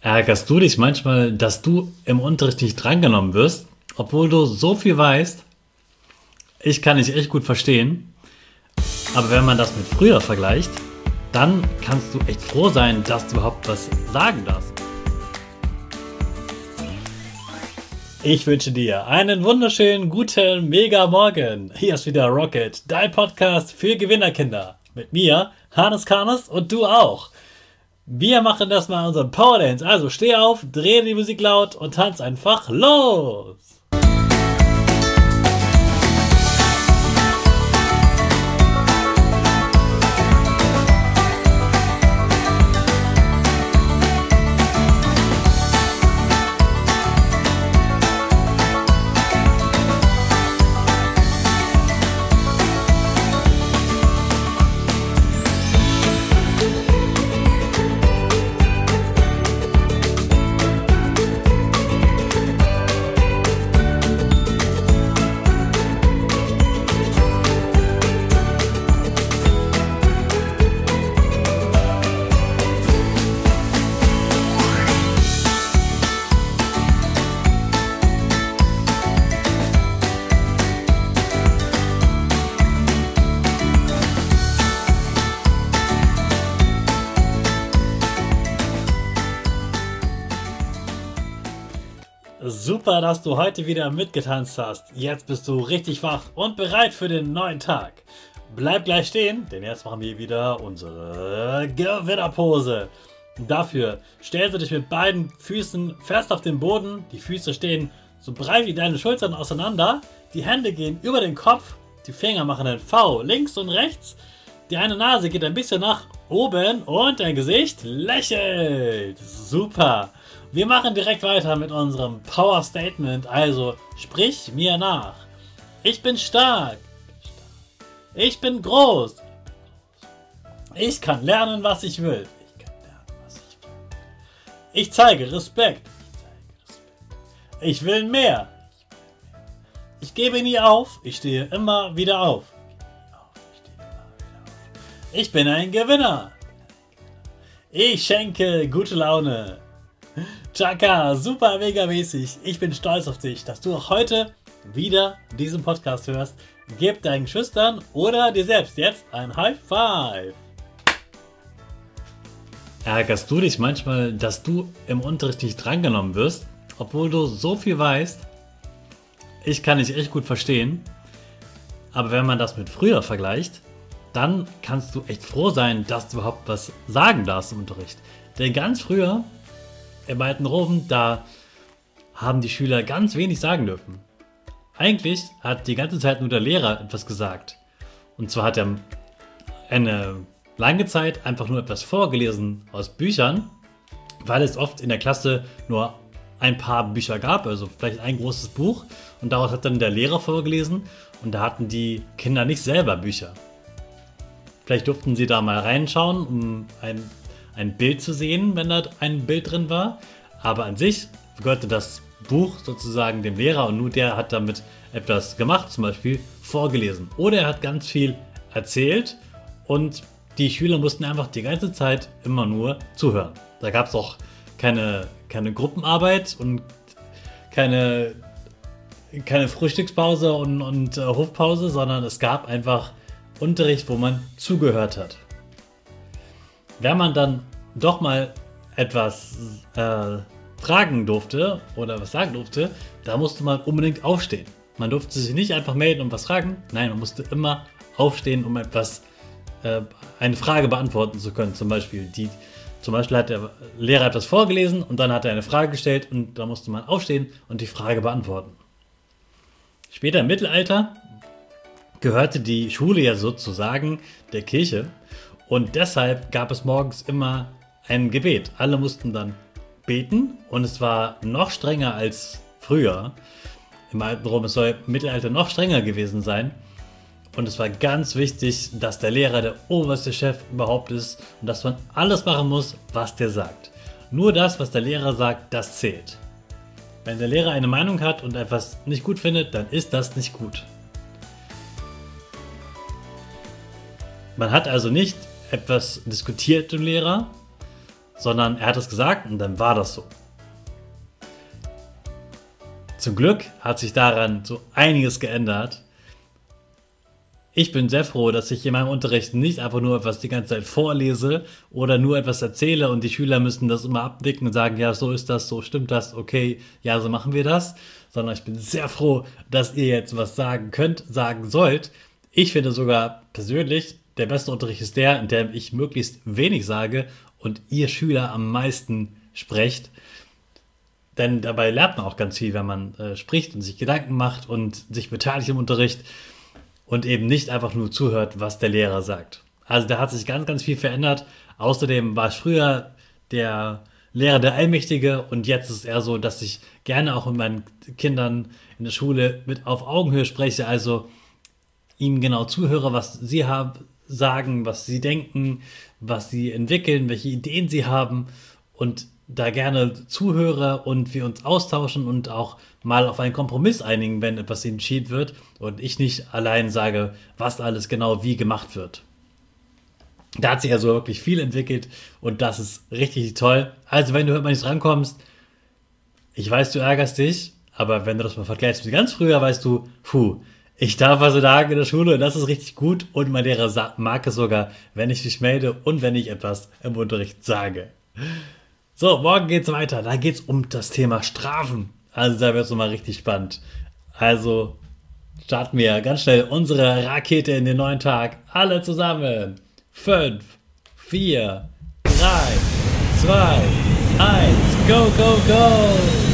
Ärgerst du dich manchmal, dass du im Unterricht nicht drangenommen wirst, obwohl du so viel weißt? Ich kann dich echt gut verstehen, aber wenn man das mit früher vergleicht, dann kannst du echt froh sein, dass du überhaupt was sagen darfst. Ich wünsche dir einen wunderschönen, guten, mega Morgen. Hier ist wieder Rocket, dein Podcast für Gewinnerkinder. Mit mir, Hannes Karnes, und du auch. Wir machen das mal unseren Power Dance. Also steh auf, dreh die Musik laut und tanz einfach los. Super, dass du heute wieder mitgetanzt hast. Jetzt bist du richtig wach und bereit für den neuen Tag. Bleib gleich stehen, denn jetzt machen wir wieder unsere Gewinnerpose. Dafür stellst du dich mit beiden Füßen fest auf den Boden. Die Füße stehen so breit wie deine Schultern auseinander. Die Hände gehen über den Kopf. Die Finger machen ein V links und rechts. Die eine Nase geht ein bisschen nach oben und dein Gesicht lächelt. Super. Wir machen direkt weiter mit unserem Power Statement, also sprich mir nach. Ich bin stark. Ich bin groß. Ich kann lernen, was ich will. Ich zeige Respekt. Ich will mehr. Ich gebe nie auf. Ich stehe immer wieder auf. Ich bin ein Gewinner. Ich schenke gute Laune. Chaka, super mega mäßig. Ich bin stolz auf dich, dass du auch heute wieder diesen Podcast hörst. Gib deinen Geschwistern oder dir selbst jetzt ein High Five. Ärgerst du dich manchmal, dass du im Unterricht nicht drangenommen wirst, obwohl du so viel weißt? Ich kann dich echt gut verstehen, aber wenn man das mit früher vergleicht, dann kannst du echt froh sein, dass du überhaupt was sagen darfst im Unterricht. Denn ganz früher im alten Rom, da haben die Schüler ganz wenig sagen dürfen. Eigentlich hat die ganze Zeit nur der Lehrer etwas gesagt. Und zwar hat er eine lange Zeit einfach nur etwas vorgelesen aus Büchern, weil es oft in der Klasse nur ein paar Bücher gab, also vielleicht ein großes Buch. Und daraus hat dann der Lehrer vorgelesen und da hatten die Kinder nicht selber Bücher. Vielleicht durften sie da mal reinschauen, um ein Bild zu sehen, wenn da ein Bild drin war. Aber an sich gehörte das Buch sozusagen dem Lehrer und nur der hat damit etwas gemacht, zum Beispiel vorgelesen. Oder er hat ganz viel erzählt und die Schüler mussten einfach die ganze Zeit immer nur zuhören. Da gab es auch keine Gruppenarbeit und keine Frühstückspause und Hofpause, sondern es gab einfach Unterricht, wo man zugehört hat. Wenn man dann doch mal etwas fragen durfte oder was sagen durfte, da musste man unbedingt aufstehen. Man durfte sich nicht einfach melden und was fragen. Nein, man musste immer aufstehen, um eine Frage beantworten zu können. Zum Beispiel hat der Lehrer etwas vorgelesen und dann hat er eine Frage gestellt und da musste man aufstehen und die Frage beantworten. Später im Mittelalter gehörte die Schule ja sozusagen der Kirche. Und deshalb gab es morgens immer ein Gebet. Alle mussten dann beten und es war noch strenger als früher. Im alten Rom, es soll im Mittelalter noch strenger gewesen sein. Und es war ganz wichtig, dass der Lehrer der oberste Chef überhaupt ist und dass man alles machen muss, was der sagt. Nur das, was der Lehrer sagt, das zählt. Wenn der Lehrer eine Meinung hat und etwas nicht gut findet, dann ist das nicht gut. Man hat also nicht etwas diskutiert mit dem Lehrer, sondern er hat es gesagt und dann war das so. Zum Glück hat sich daran so einiges geändert. Ich bin sehr froh, dass ich in meinem Unterricht nicht einfach nur etwas die ganze Zeit vorlese oder nur etwas erzähle und die Schüler müssen das immer abnicken und sagen, ja, so ist das, so stimmt das, okay, ja, so machen wir das. Sondern ich bin sehr froh, dass ihr jetzt was sagen könnt, sagen sollt. Ich finde sogar persönlich, der beste Unterricht ist der, in dem ich möglichst wenig sage und ihr Schüler am meisten sprecht. Denn dabei lernt man auch ganz viel, wenn man spricht und sich Gedanken macht und sich beteiligt im Unterricht und eben nicht einfach nur zuhört, was der Lehrer sagt. Also da hat sich ganz, ganz viel verändert. Außerdem war ich früher der Lehrer der Allmächtige und jetzt ist es eher so, dass ich gerne auch mit meinen Kindern in der Schule mit auf Augenhöhe spreche, also ihnen genau zuhöre, was sie sagen, was sie denken, was sie entwickeln, welche Ideen sie haben und da gerne zuhöre und wir uns austauschen und auch mal auf einen Kompromiss einigen, wenn etwas entschieden wird und ich nicht allein sage, was alles genau wie gemacht wird. Da hat sich also wirklich viel entwickelt und das ist richtig toll. Also wenn du heute mal nicht drankommst, ich weiß, du ärgerst dich, aber wenn du das mal vergleichst mit ganz früher, weißt du, ich darf also sagen in der Schule, das ist richtig gut und mein Lehrer mag es sogar, wenn ich mich melde und wenn ich etwas im Unterricht sage. So, morgen geht's weiter. Da geht's um das Thema Strafen. Also da wird's nochmal richtig spannend. Also starten wir ganz schnell unsere Rakete in den neuen Tag. Alle zusammen. 5, 4, 3, 2, 1, go, go, go!